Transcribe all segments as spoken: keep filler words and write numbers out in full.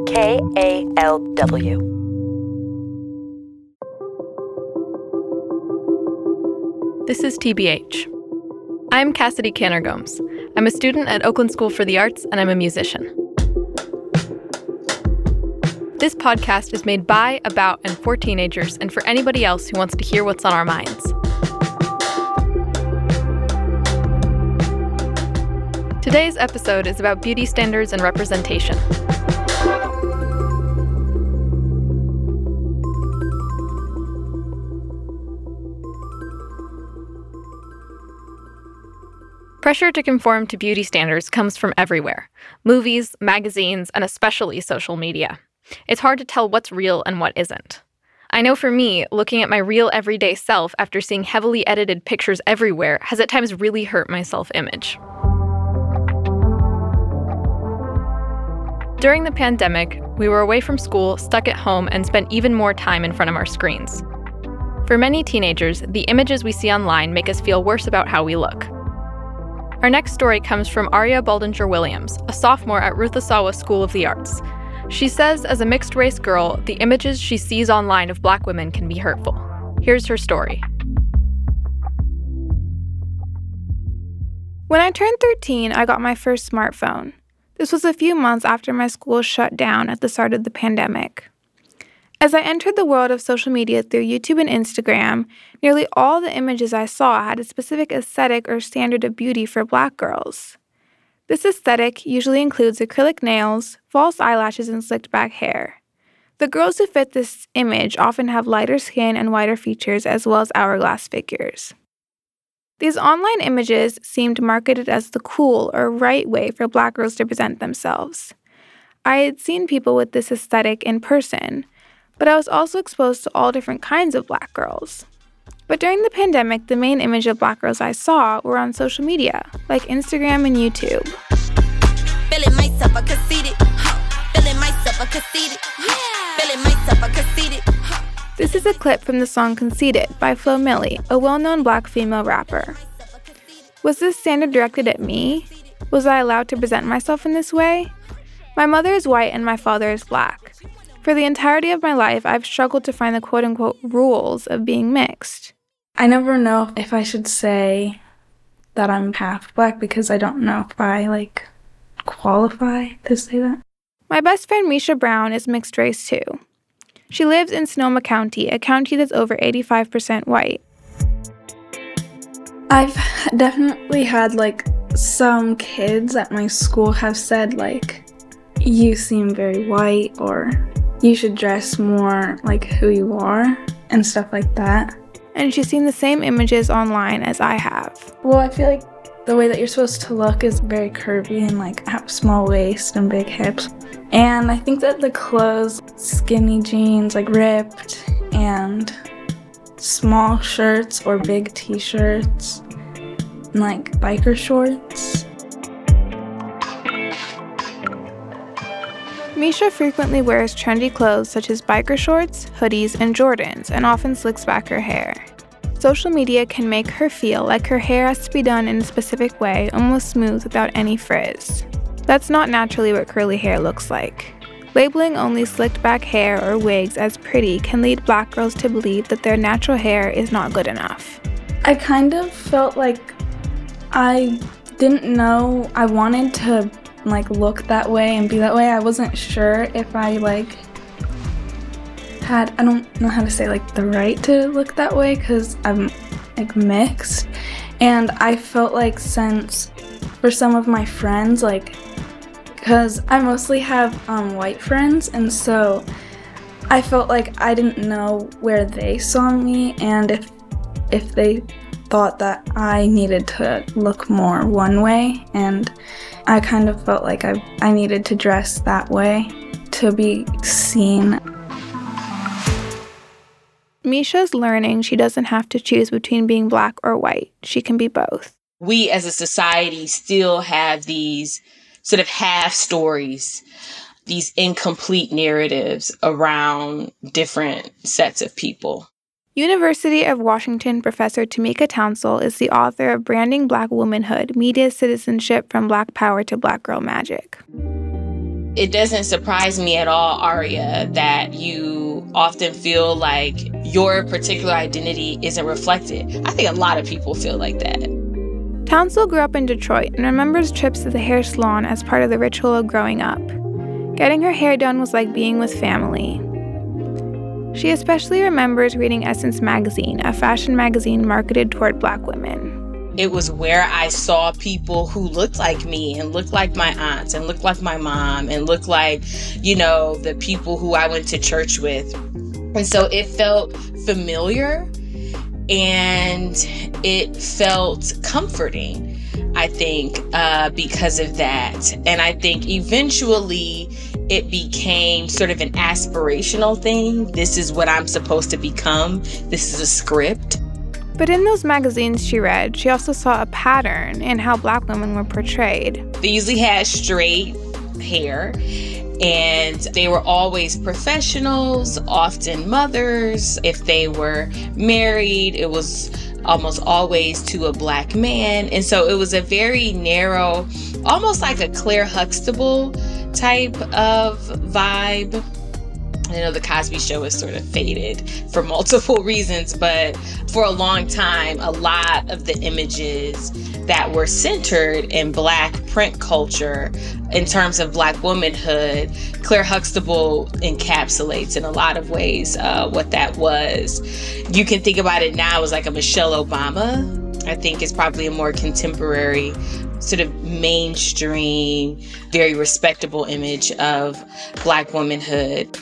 K A L W. This is T B H. I'm Cassidy Canner-Gomes. I'm a student at Oakland School for the Arts, and I'm a musician. This podcast is made by, about, and for teenagers, and for anybody else who wants to hear what's on our minds. Today's episode is about beauty standards and representation. Pressure to conform to beauty standards comes from everywhere: movies, magazines, and especially social media. It's hard to tell what's real and what isn't. I know for me, looking at my real everyday self after seeing heavily edited pictures everywhere has at times really hurt my self-image. During the pandemic, we were away from school, stuck at home, and spent even more time in front of our screens. For many teenagers, the images we see online make us feel worse about how we look. Our next story comes from Aria Baldinger-Williams, a sophomore at Ruth Asawa School of the Arts. She says, as a mixed-race girl, the images she sees online of Black women can be hurtful. Here's her story. When I turned thirteen, I got my first smartphone. This was a few months after my school shut down at the start of the pandemic. As I entered the world of social media through YouTube and Instagram, nearly all the images I saw had a specific aesthetic or standard of beauty for Black girls. This aesthetic usually includes acrylic nails, false eyelashes, and slicked back hair. The girls who fit this image often have lighter skin and whiter features as well as hourglass figures. These online images seemed marketed as the cool or right way for Black girls to present themselves. I had seen people with this aesthetic in person, but I was also exposed to all different kinds of Black girls. But during the pandemic, the main image of Black girls I saw were on social media, like Instagram and YouTube. Feeling myself, I conceited. Feeling myself, I conceited. Feeling myself, I conceited. This is a clip from the song Conceited by Flo Milli, a well-known Black female rapper. Was this standard directed at me? Was I allowed to present myself in this way? My mother is white and my father is Black. For the entirety of my life, I've struggled to find the quote-unquote rules of being mixed. I never know if I should say that I'm half Black because I don't know if I, like, qualify to say that. My best friend Misha Brown is mixed race too. She lives in Sonoma County, a county that's over eighty-five percent white. I've definitely had, like, some kids at my school have said, like, you seem very white, or you should dress more like who you are, and stuff like that. And she's seen the same images online as I have. Well, I feel like the way that you're supposed to look is very curvy and, like, have small waist and big hips. And I think that the clothes, skinny jeans, like, ripped, and small shirts or big t-shirts, and, like, biker shorts. Misha frequently wears trendy clothes such as biker shorts, hoodies, and Jordans, and often slicks back her hair. Social media can make her feel like her hair has to be done in a specific way, almost smooth without any frizz. That's not naturally what curly hair looks like. Labeling only slicked back hair or wigs as pretty can lead Black girls to believe that their natural hair is not good enough. I kind of felt like I didn't know I wanted to like look that way and be that way. I wasn't sure if I like had, I don't know how to say, like, the right to look that way because I'm like mixed. And I felt like since for some of my friends, like, because I mostly have um, white friends, and so I felt like I didn't know where they saw me and if if they thought that I needed to look more one way, and I kind of felt like I, I needed to dress that way to be seen. Misha's learning she doesn't have to choose between being Black or white. She can be both. We as a society still have these sort of half stories, these incomplete narratives around different sets of people. University of Washington professor Tamika Townsell is the author of Branding Black Womanhood, Media Citizenship from Black Power to Black Girl Magic. It doesn't surprise me at all, Aria, that you often feel like your particular identity isn't reflected. I think a lot of people feel like that. Townsville grew up in Detroit and remembers trips to the hair salon as part of the ritual of growing up. Getting her hair done was like being with family. She especially remembers reading Essence magazine, a fashion magazine marketed toward Black women. It was where I saw people who looked like me and looked like my aunts and looked like my mom and looked like, you know, the people who I went to church with. And so it felt familiar and it felt comforting, I think, uh, because of that. And I think eventually it became sort of an aspirational thing. This is what I'm supposed to become. This is a script. But in those magazines she read, she also saw a pattern in how Black women were portrayed. They usually had straight hair, and they were always professionals, often mothers. If they were married, it was almost always to a Black man. And so it was a very narrow, almost like a Claire Huxtable type of vibe. I know the Cosby Show has sort of faded for multiple reasons, but for a long time, a lot of the images that were centered in Black print culture in terms of Black womanhood, Claire Huxtable encapsulates in a lot of ways uh, what that was. You can think about it now as like a Michelle Obama. I think is probably a more contemporary, sort of mainstream, very respectable image of Black womanhood.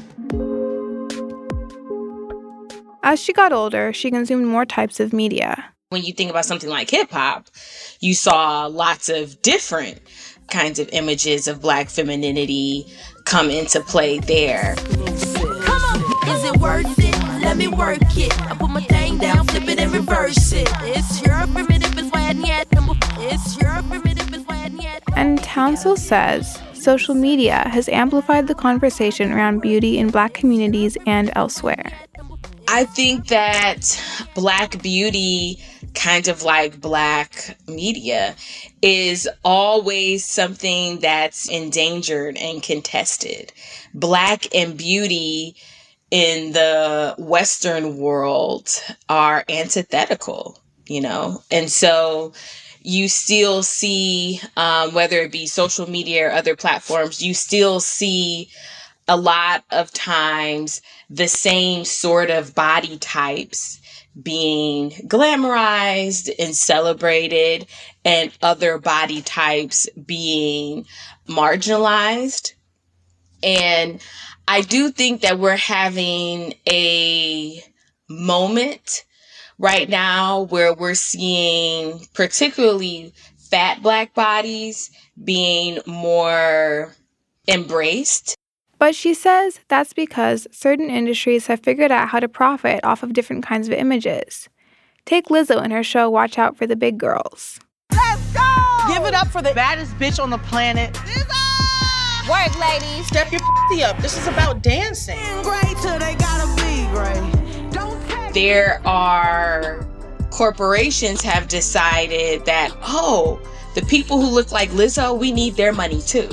As she got older, she consumed more types of media. When you think about something like hip hop, you saw lots of different kinds of images of Black femininity come into play there. Come on, is it worth it? Let me work it. I put my thing down, flip it and reverse it. It's your primitive is why yet. It's your primitive is why yet. And Townsville says social media has amplified the conversation around beauty in Black communities and elsewhere. I think that Black beauty, kind of like Black media, is always something that's endangered and contested. Black and beauty in the Western world are antithetical, you know? And so you still see, um, whether it be social media or other platforms, you still see a lot of times the same sort of body types being glamorized and celebrated and other body types being marginalized. And I do think that we're having a moment right now where we're seeing particularly fat Black bodies being more embraced. But she says that's because certain industries have figured out how to profit off of different kinds of images. Take Lizzo in her show Watch Out for the Big Girls. Let's go! Give it up for the baddest bitch on the planet. Lizzo! Work, ladies. Step your f***y up. This is about dancing. Great till they gotta be great. Don't there are corporations have decided that, oh, the people who look like Lizzo, we need their money too.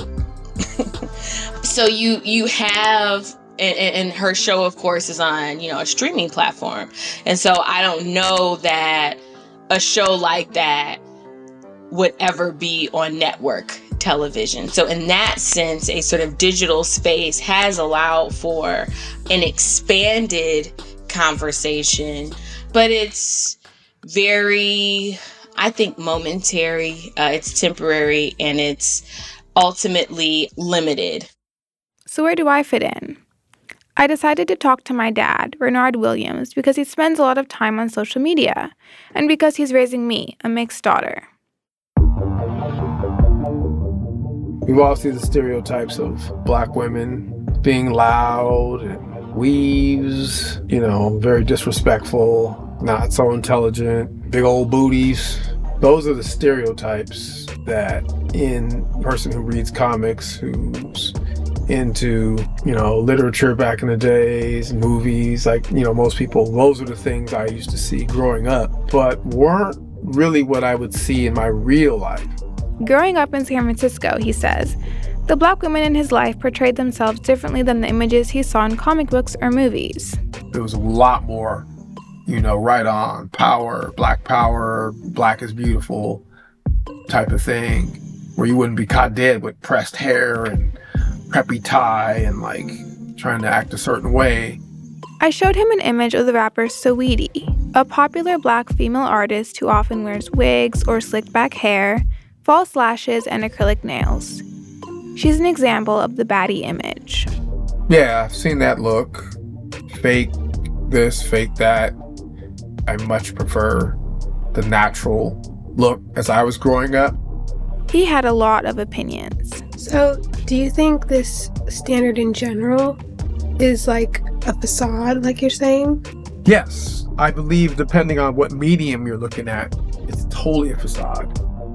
So you you have, and, and her show, of course, is on, you know, a streaming platform. And so I don't know that a show like that would ever be on network television. So in that sense, a sort of digital space has allowed for an expanded conversation, but it's very, I think, momentary, uh, it's temporary, and it's ultimately limited. So where do I fit in? I decided to talk to my dad, Bernard Williams, because he spends a lot of time on social media, and because he's raising me, a mixed daughter. We've all seen the stereotypes of Black women being loud and weaves, you know, very disrespectful, not so intelligent, big old booties. Those are the stereotypes that in a person who reads comics, who's into, you know, literature back in the days, movies, like, you know, most people, those are the things I used to see growing up, but weren't really what I would see in my real life. Growing up in San Francisco, he says, The Black women in his life portrayed themselves differently than the images he saw in comic books or movies. There was a lot more, you know, right on, power, Black power, Black is beautiful type of thing, where you wouldn't be caught dead with pressed hair and preppy tie and like trying to act a certain way. I showed him an image of the rapper Saweetie, a popular Black female artist who often wears wigs or slicked back hair, false lashes, and acrylic nails. She's an example of the baddie image. Yeah, I've seen that look. Fake this, fake that. I much prefer the natural look as I was growing up. He had a lot of opinions. So, do you think this standard in general is like a facade, like you're saying? Yes, I believe depending on what medium you're looking at, it's totally a facade.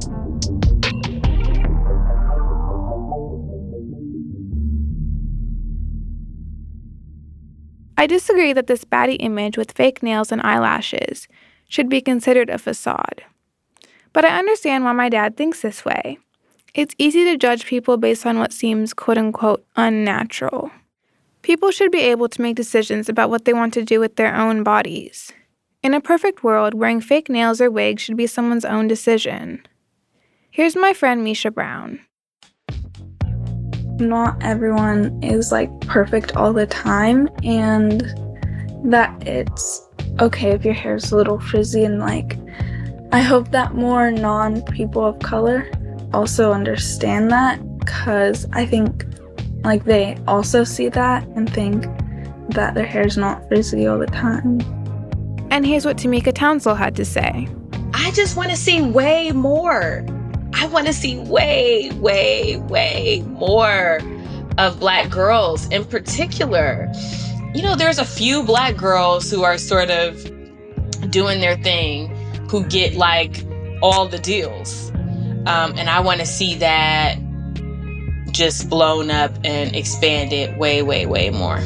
I disagree that this baddie image with fake nails and eyelashes should be considered a facade. But I understand why my dad thinks this way. It's easy to judge people based on what seems quote-unquote unnatural. People should be able to make decisions about what they want to do with their own bodies. In a perfect world, wearing fake nails or wigs should be someone's own decision. Here's my friend Misha Brown. Not everyone is like perfect all the time, and that it's okay if your hair's a little frizzy, and like I hope that more non-people of color also understand that, because I think like they also see that and think that their hair's not frizzy all the time. And here's what Tamika Townsell had to say. I just want to see way more. I want to see way, way, way more of Black girls in particular. You know, there's a few Black girls who are sort of doing their thing, who get like all the deals. Um, and I want to see that just blown up and expanded way, way, way more.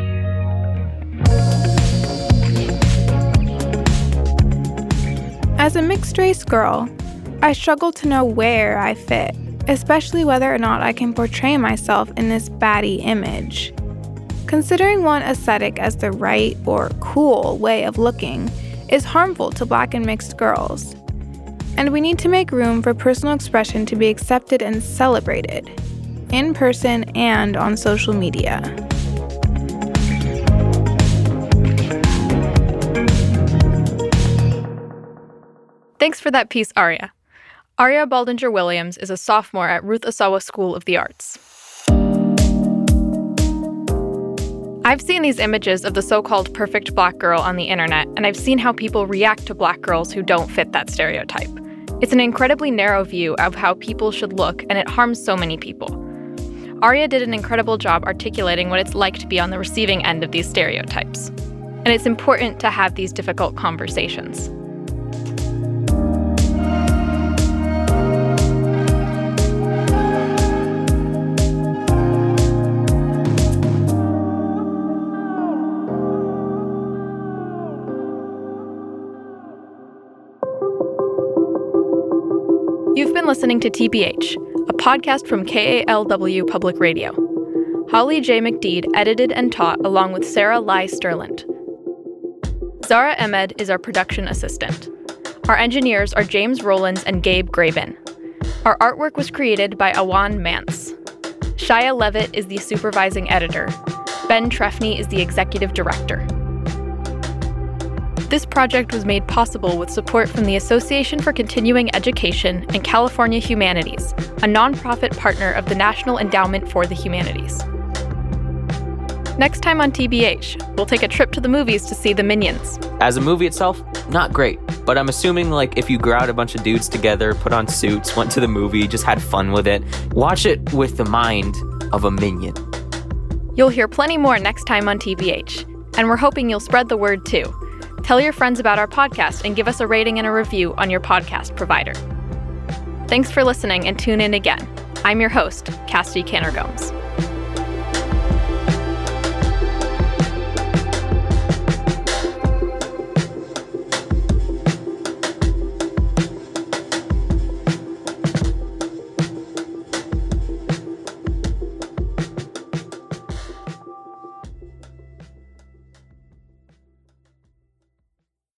As a mixed-race girl, I struggle to know where I fit, especially whether or not I can portray myself in this baddie image. Considering one aesthetic as the right or cool way of looking is harmful to Black and mixed girls. And we need to make room for personal expression to be accepted and celebrated, in person and on social media. Thanks for that piece, Aria. Aria Baldinger-Williams is a sophomore at Ruth Asawa School of the Arts. I've seen these images of the so-called perfect Black girl on the internet, and I've seen how people react to Black girls who don't fit that stereotype. It's an incredibly narrow view of how people should look, and it harms so many people. Aria did an incredible job articulating what it's like to be on the receiving end of these stereotypes. And it's important to have these difficult conversations. You've been listening to T B H, a podcast from K A L W Public Radio. Holly J. McDeed edited and taught along with Sarah Lai Sterland. Zara Ahmed is our production assistant. Our engineers are James Rollins and Gabe Graben. Our artwork was created by Awan Mance. Shia Levitt is the supervising editor. Ben Trefny is the executive director. This project was made possible with support from the Association for Continuing Education and California Humanities, a nonprofit partner of the National Endowment for the Humanities. Next time on T B H, we'll take a trip to the movies to see The Minions. As a movie itself, not great, but I'm assuming like if you crowd a bunch of dudes together, put on suits, went to the movie, just had fun with it, watch it with the mind of a minion. You'll hear plenty more next time on T B H, and we're hoping you'll spread the word too. Tell your friends about our podcast and give us a rating and a review on your podcast provider. Thanks for listening, and tune in again. I'm your host, Cassidy Canner-Gomes.